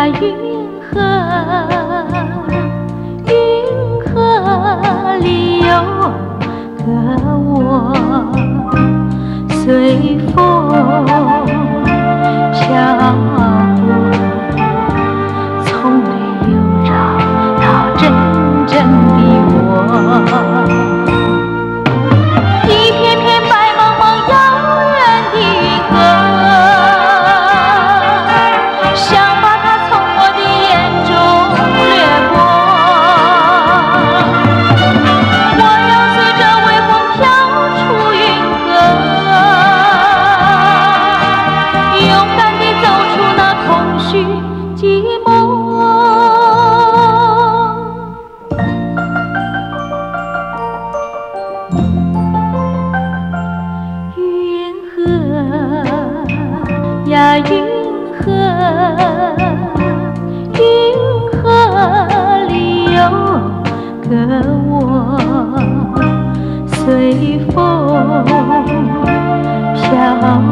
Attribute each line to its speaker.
Speaker 1: 呀，云河，云河里有个我，随风漂泊，从没有找到真正的我。一片片白茫茫遥远的云河，想把它从我的眼中掠过。我要随着微风飘出云河，勇敢地走出那空虚寂寞。呀，云河，云河里有个我，随风漂